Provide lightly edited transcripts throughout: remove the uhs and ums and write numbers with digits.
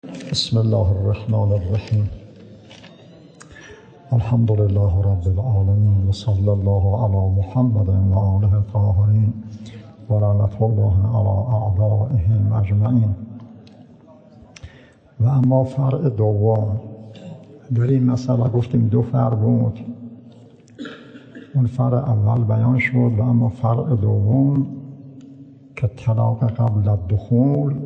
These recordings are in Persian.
بسم الله الرحمن الرحیم. الحمد لله رب العالمین و صلی الله علی محمد و آله الطاهرین و لعنة الله علی اعدائهم اجمعین. و اما فرع دوم، در این مسئله گفتیم دو فرع بود. اون فرع اول بیان شد و اما فرع دوم که طلاق قبل الدخول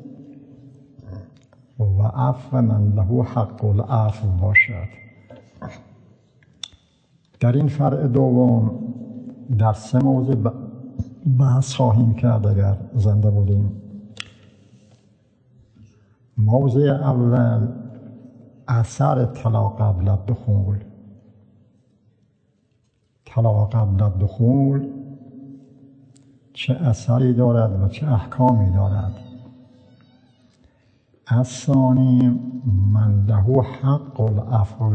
و عفو من له حق العفو باشد. در این فرع دوم در سه موضوع بحث خواهیم کرد اگر زنده بودیم. موضوع اول اثر طلاق قبل الدخول. طلاق قبل الدخول چه اثری دارد و چه احکامی دارد. الثانی من له حق العفو،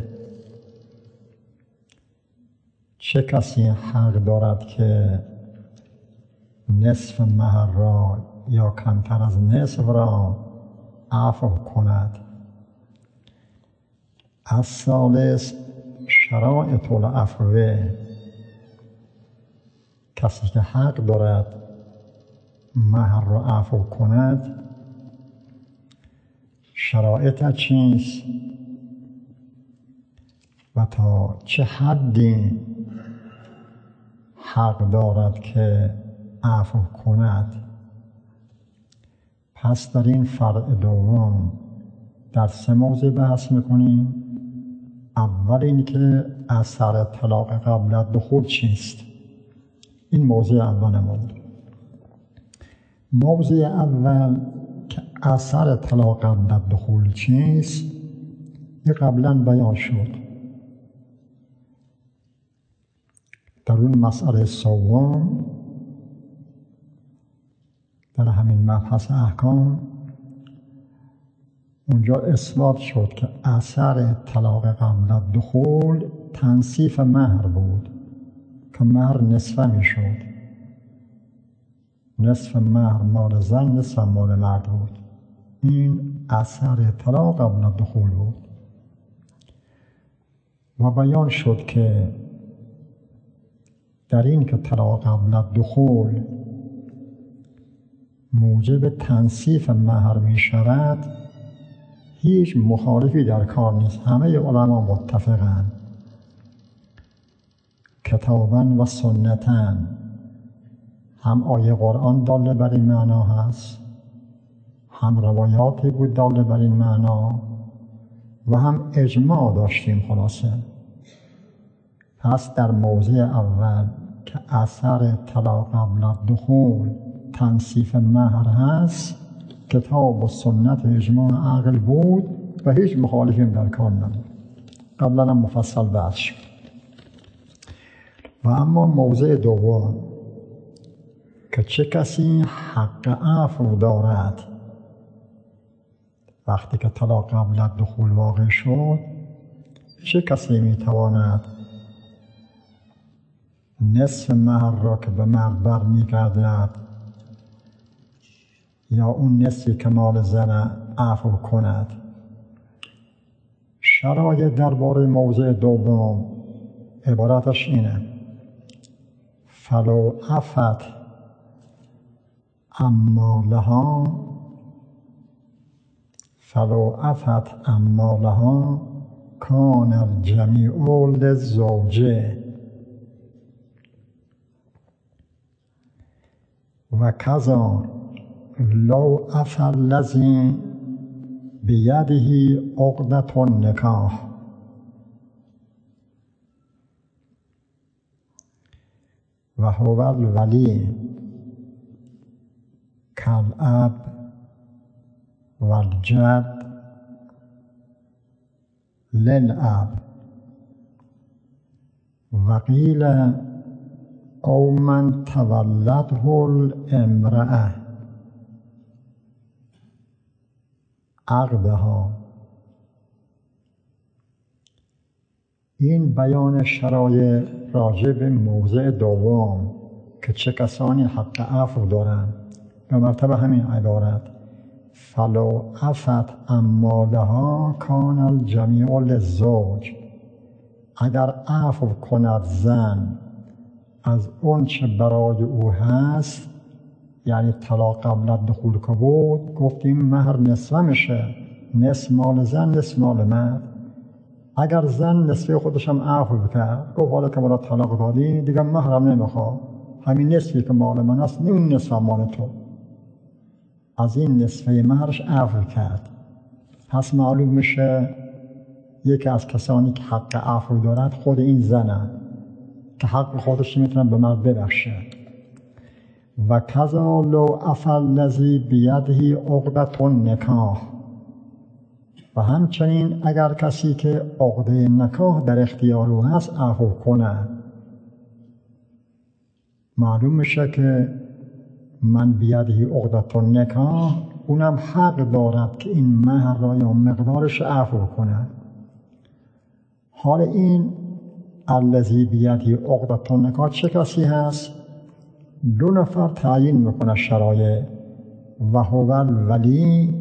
چه کسی حق دارد که نصف مهر را یا کمتر از نصف را عفو کند. الثالث شرایط العفو، کسی که حق دارد مهر را عفو کند شرایط چیست و تا چه حدی حق دارد که عفو کند. پس در این فرع دوم در سه موضوع بحث میکنیم. اول این که اثر طلاق قبل الدخول چیست. این موضوع اول بود. موضوع اول که اثر طلاق قبل الدخول چیست یه قبلا بیان شد. در اون مسئله سوم در همین مبحث احکام اونجا اثبات شد که اثر طلاق قبل الدخول تنصیف مهر بود که مهر نصفه می شد. نصف مهر مال زن، نصف مال مرد بود. این اثر طلاق قبل الدخول بود. و بیان شد که در این که طلاق قبل الدخول موجب تنصیف مهر می شود هیچ مخالفی در کار نیست. همه علما متفقند. کتاباً و سنتاً، هم آیه قرآن داله بر این معنا هست، هم روایاتی بود داله بر این معنا و هم اجماع داشتیم. خلاصه پس در موضوع اول که اثر طلاق قبل الدخول تنصیف مهر هست، کتاب و سنت و اجماع عقل بود و هیچ مخالفی در کار نبود. قبلا هم مفصل بحث شد. و اما موضوع دوم که چه کسی حق عفو دارد وقتی که طلاق قبل الدخول واقع شد، چه کسی میتواند نصف مهر را که به مرد برمیگردد یا اون نصفی که مال زن عفو کند. شرایط درباره موضوع دوم عبارتش اینه: فلو عفت اما لها کان الجمیع للزوجه و کذا لو عفا الذی بیده عقدة النکاح و هو الولی کالاب والجد للاب. و قیل او من تولده الامرأة عقدها. این بیان شرایط راجع به موضع دوم که چه کسانی حق عفو دارند به مرتبه همین عبارت فلو عفت عن مالها کان الجمیع للزوج. اگر عفو کند زن از اون چه برای او هست، یعنی طلاق قبل از دخول که بود، گفتیم مهر نصفه میشه، نصف مال زن نصف مال مرد. اگر زن نصفه خودش هم عفو کرد، گفت حالا که مرا طلاق دادی دیگه مهرم نمیخواد، همین نصفی که مال من است این نصف مال تو، از این نصفه مهرش عفو کرد. پس معلوم میشه یکی از کسانی که حق عفو دارد خود این زنه که حق خودش میتونه به مرد ببخشه. و کذا لو عفا الذی بیده عقدة النکاح. و همچنین اگر کسی که عقده نکاح در اختیار او هست عفو کنه، معلوم میشه که من بیده عقدة النکاح اونم حق دارد که این مهر را یا مقدارش عفو کنه. حال این الذی بیده عقدة النکاح چه کسی هست؟ دو نفر تعیین میکنه شرایط. و هو الولی،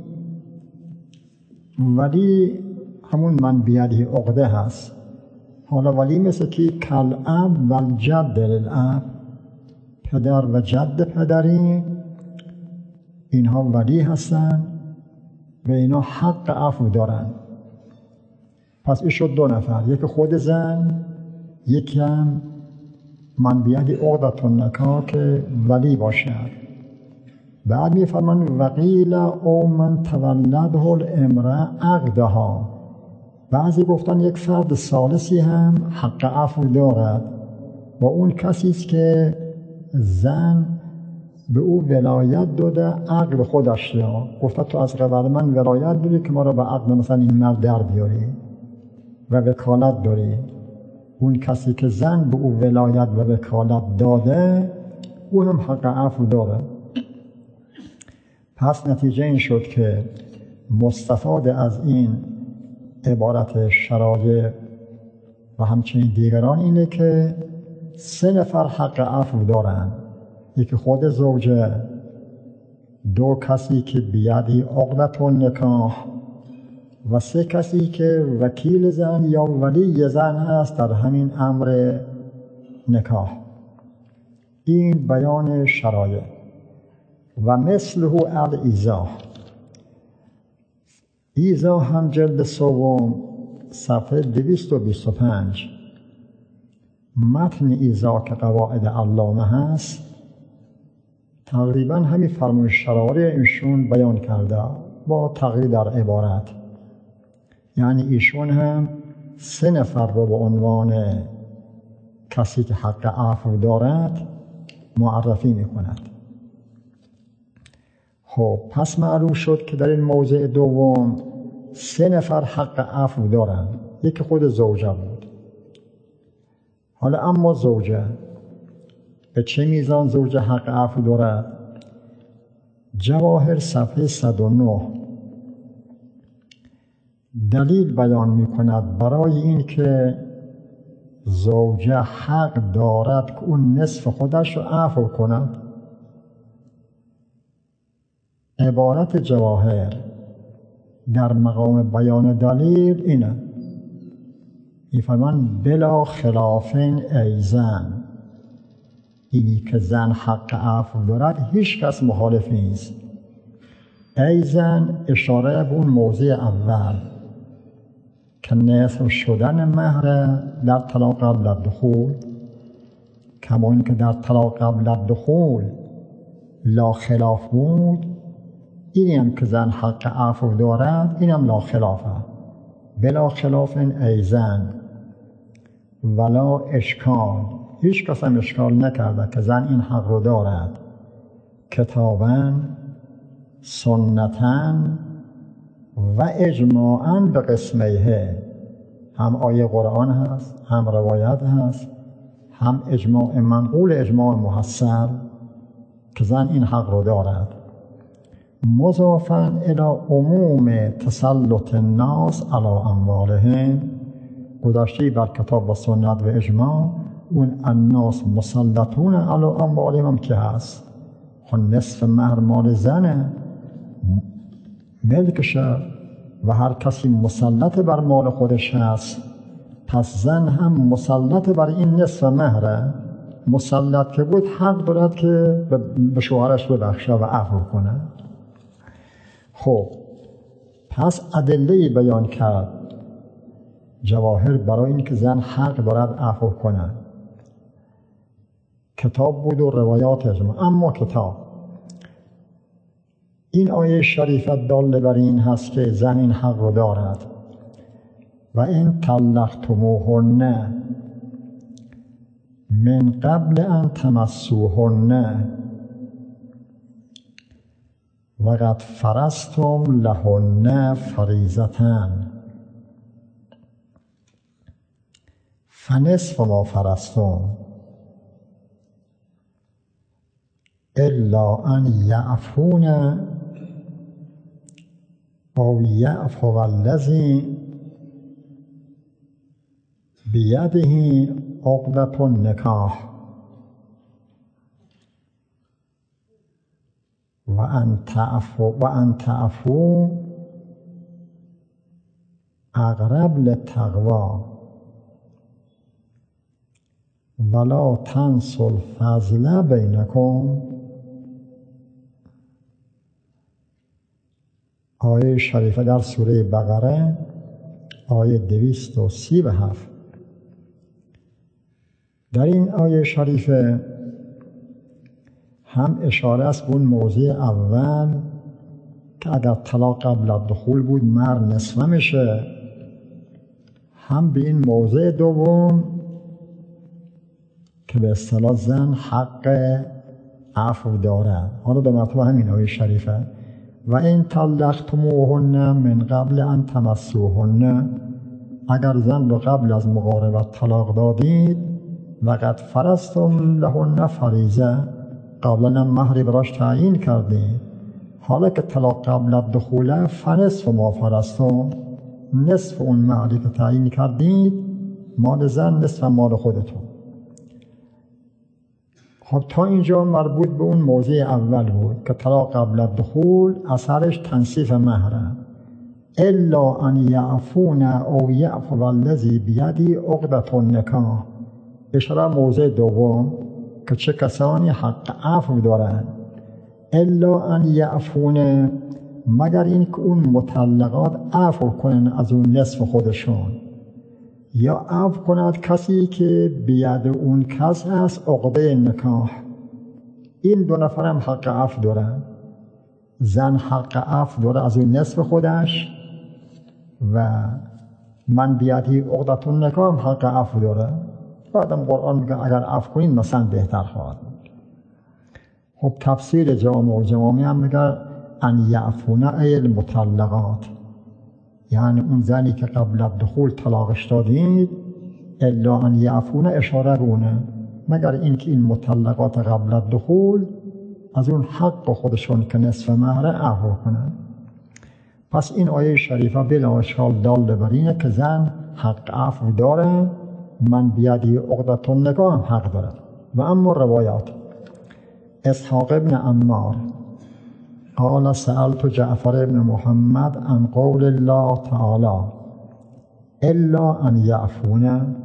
ولی همون من بیده عقده هست. حالا ولی مثل که کالاب و الجد للاب، پدر و جد پدری اینها ولی هستن و اینا حق عفو دارن. پس این شد دو نفر، یکی خود زن، یکی هم من بیده عقدة النکاح که ولی باشد. بعد میفرمان وقیل او من تولده الامرأة عقدها. بعضی گفتن یک فرد ثالثی هم حق عفو دارد و اون کسی است که زن به او ولایت داده عقد خودش را، گفته تو از قبل من ولایت داری که ما را به عقد مثلا این مرد در بیاری و وکالت داری. اون کسی که زن به او ولایت و وکالت داده او هم حق عفو داره. پس نتیجه این شد که مستفاد از این عبارت شرایع و همچنین دیگران اینه که سه نفر حق عفو دارن، یکی خود زوجه، دو کسی که بیده عقدة النکاح و سه کسی که وکیل زن یا ولی زن هست در همین امر نکاح. این بیان شرایع. و مثله الایضاح. ایضاح هم جلد سوم صفحه 225. متن ایضاح که قواعد علامه هست تقریبا همین فرمون شرایع ایشون بیان کرده با تغییر در عبارت. یعنی ایشون هم سه نفر رو به عنوان کسی که حق عفو دارد معرفی میکند. خب پس معلوم شد که در این موضع دوم سه نفر حق عفو دارند، یکی خود زوجه بود. حالا اما زوجه به چه میزان زوجه حق عفو دارد؟ جواهر صفحه 109 دلیل بیان می کند برای این که زوجه حق دارد که اون نصف خودش رو عفو کند. عبارت جواهر در مقام بیان دلیل اینه، می‌فرمان بلا خلافین ای زن، اینی که زن حق عفو دارد هیچ کس مخالف نیست. ای زن اشاره به اون موضع اول که نصف شدن مهر در طلاق قبل الدخول، کما این که در طلاق قبل الدخول لا خلاف بود، اینی هم که زن حق عفو دارد این هم لا خلافه. بلا خلاف ای زن ولا اشکال، هیچ کس هم اشکال نکرده که زن این حق رو دارد. کتاباً سنتاً و اجماعاً به قسمیه، هم آیه قرآن هست، هم روایت هست، هم اجماع منقول، اجماع محصل که زن این حق رو دارد. مضافاً الی عموم تسلط الناس علی اموالهم، گذشته بر کتاب و سنت و اجماع اون الناس مسلطون علی اموالهم هم که هست. خب نصف مهر مال زنه، ملکشه و هر کسی مسلط بر مال خودش هست، پس زن هم مسلط بر این نصف مهره. مسلط که بود حق دارد که به شوهرش ببخشه و عفو کنه. خب پس ادله بیان کرد جواهر برای این که زن حق دارد عفو کنه. کتاب بود و روایات اجماع. اما کتاب این آیه شریفه دال بر این هست که زن این حق رو دارد. و این طلقتموهن من قبل ان تمسوهن و قد فرضتم لهن فریضة فنصف ما فرضتم الا ان یعفون او یعفو الذی بیده عقدة النکاح و ان تعفو اقرب للتقوی ولا تنسوا الفضل بینکم. آیه شریفه در سوره بقره آیه 237. در این آیه شریفه هم اشاره است به اون موضوع اول که اگر طلاق قبل الدخول بود مرد نصفه میشه، هم به این موضوع دوم که به اصطلاح زن حق عفو دارد. حالا به مرتبه همین آیه شریفه و این طلقتموهن من قبل ان تمسوهن، اگر زن رو قبل از مقاربت طلاق دادید و قد فرضتم لهن فریضه، قبلا هم مهری براش تعیین کردید، حالا که طلاق قبل الدخول فنصف ما فرضتم، نصف اون مهری که تعیین کردید مال زن، نصف مال خودتون. خب تا اینجا مربوط به اون موضوع اول بود که طلاق قبل الدخول اثرش تنصیف مهره. الا ان یعفون او یعفو الذی بیده عقدة النکاح، اشاره موضوع دوم که چه کسانی حق عفو دارند. الا ان یعفون، مگر این که اون مطلقات عفو کنن از اون نصف خودشون، یا عفو کند کسی که بید اون کس هست عقده نکاح. این دو نفر هم حق عفو دارن. زن حق عفو داره از اون نصف خودش و من بیدی عقدة النکاح هم حق عفو داره. بعدم قرآن میگه اگر عفو کنین مثلا بهتر خواهد بود. خب تفسیر جوامع هم میگه ان یعفون ای المطلقات، یعنی اون زنی که قبل الدخول طلاقش دادید، الا ان یعفون اشاره رونه، مگر اینکه این مطلقات قبل الدخول از اون حق خودشون که نصف مهره عفو کنن. پس این آیه شریفه بلا اشکال دال بر اینه که زن حق عفو داره، من بیدی عقدة النکاح هم حق داره. و اما روایات اسحاق ابن عمار قال سألت جعفر ابن محمد عن قول الله تعالی الا ان یعفون،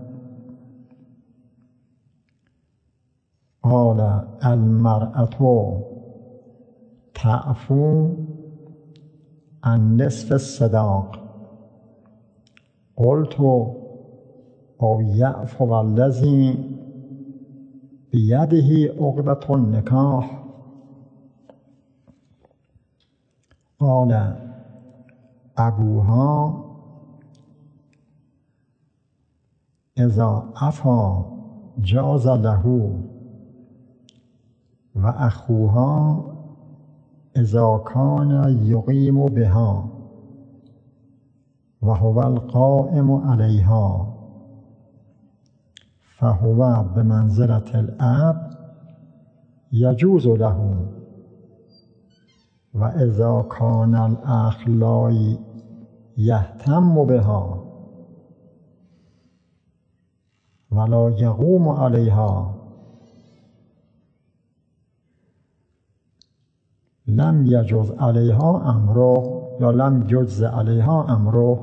قال المرأة تعفو عن نصف الصداق. قلت او یعفو الذی بیده عقدة النکاح. قال ابوها اذا عفا جاز له و اخوها اذا کان یقیم بها و هو القائم علیها فهو بمنزلة الاب یجوز له و اذا کان الاخ لا یهتم بها ولا یقوم علیها لم یجوز علیها امره یا لم یجز علیها امره.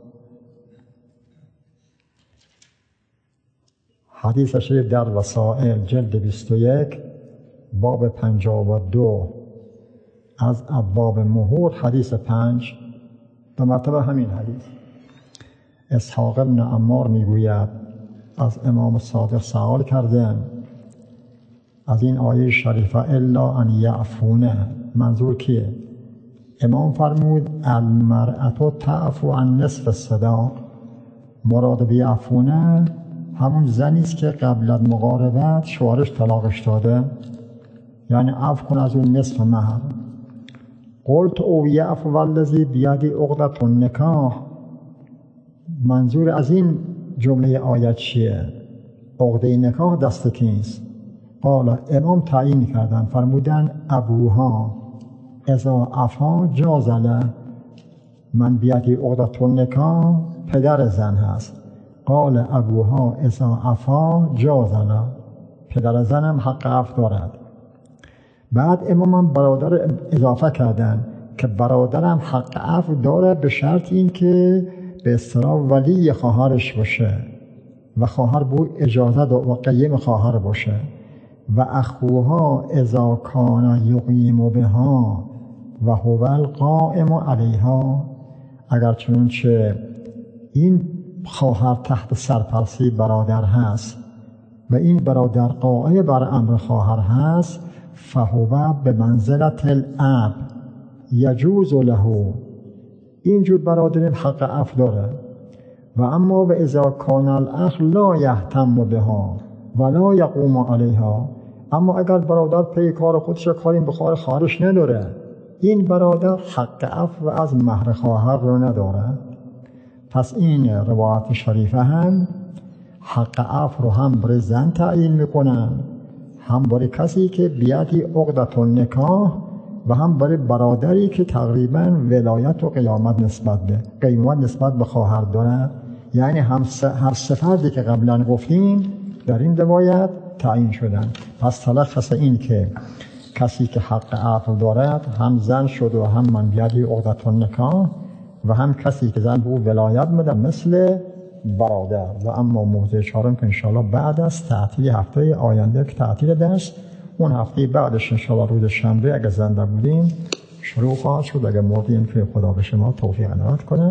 حدیث شریف در وسائل جلد 21 باب 52 از ابواب مهور حدیث 5 به مرتبه همین حدیث. اسحاق بن عمار میگوید از امام صادق سوال کردن از این آیه شریفه الا ان یعفونه منظور کیه؟ امام فرمود المرأة تعفو عن نصف الصداق. مراد به یعفونه همون زنی است که قبل از مقاربت شوهرش طلاقش داده، یعنی عفو کن از اون نصف مهر. قلت او یعفو والذی بیدی عقدة النکاح. منظور از این جمله آیت چیه؟ عقده نکاح دست کیست؟ قال امام تعیین کردن فرمودن ابوها اذا عفا جاز له. من بیدی عقدة النکاح پدر زن هست. قال ابوها اذا عفا جاز له. پدر زنم حق عفو دارد. بعد امام برادر اضافه کردن که برادرم حق عفو داره به شرط این که به اصطلاح ولی خواهرش باشه و خواهر بود اجازه و قیم خواهر باشه. و اخوها اذا کان یقیم بها و هو القائم علیها. اگر چنانچه این خواهر تحت سرپرستی برادر هست و این برادر قائم بر امر خواهر هست فهو به منزلت الاب یجوز له. اینجور برادرین حق عفو داره. و اما و اذا کان الاخ لا یهتم بها ولا یقوم علیها. اما اگر برادر پی کار خودش کاری به خواهرش نداره، این برادر حق عفو از مهر خواهر رو نداره. پس این روایت شریفه هم حق عفو رو هم برای زن تعیین میکنن، هم برای کسی که بیادی عقدة النکاح و هم برای برادری که تقریبا ولایت و قیامت نسبت به خواهر داره. یعنی هر سه فردی که قبلا گفتیم در این روایت تعیین شدن. پس تلخص این که کسی که حق عفو دارد هم زن شد و هم من بیادی عقدة النکاح و هم کسی که زن به او ولایت میده مثل برادر. و اما موضوع چهارم که انشاءالله بعد از تعطیل هفته آینده که تعطیل درس، اون هفته بعدش انشاءالله روز شنبه اگه زنده بودیم شروع خواهد شد. اگه مردیم که خدا به شما توفیق عنایت کنه.